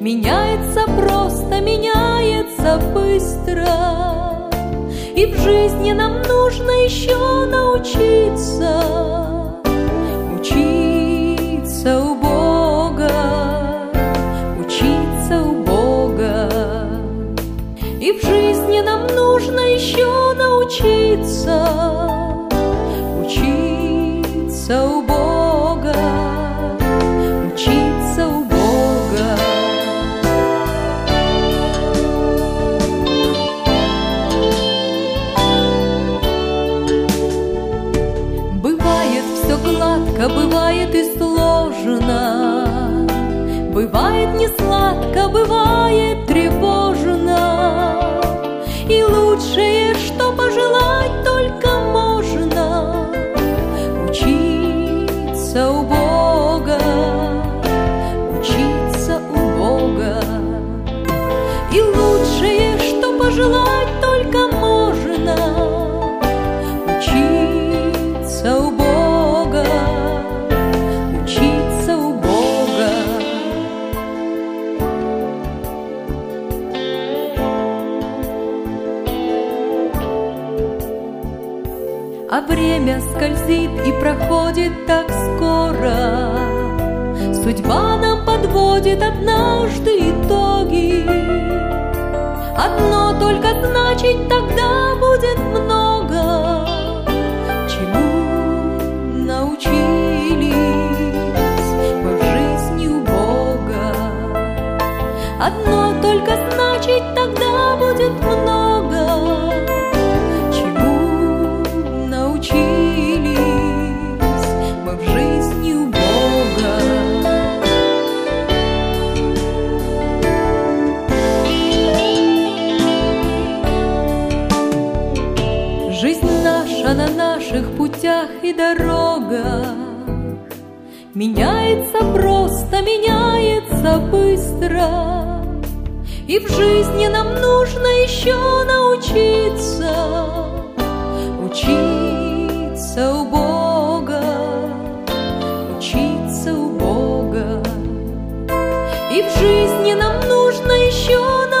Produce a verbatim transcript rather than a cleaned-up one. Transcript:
меняется просто, меняется быстро. И в жизни нам нужно еще научиться, учиться у Бога, учиться у Бога. И в жизни нам нужно еще научиться, учиться у Бога, учиться у Бога. Бывает все гладко, бывает и сложно, бывает не сладко, бывает тревожно. И лучшее, что пожелать только можно, учиться у Бога, учиться у Бога. И лучшее, что пожелать только можно, учиться у Бога, учиться у Бога. А время скользит и проходит так скоро, судьба нам подводит однажды итоги. Одно только значит тогда будет много, чему научились мы в жизни у Бога. Одно только значит тогда будет много, мы в жизни у Бога. Жизнь наша на наших путях и дорогах меняется просто, меняется быстро. И в жизни нам нужно еще научиться, учиться у Бога, учиться у Бога. И в жизни нам нужно еще